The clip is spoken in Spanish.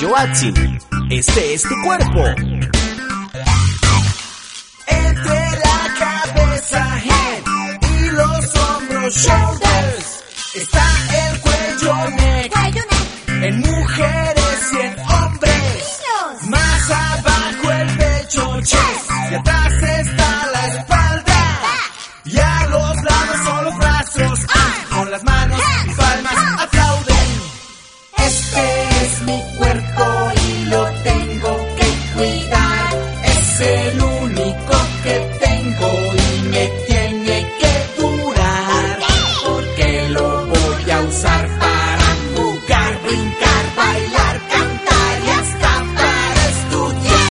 Watson. Este es tu cuerpo. Entre la cabeza, head, y los hombros, shoulders, está el cuello, neck, en mujeres y en hombres. Más abajo el pecho, chest, y atrás está la espalda. Y a los lados son los brazos, con las manos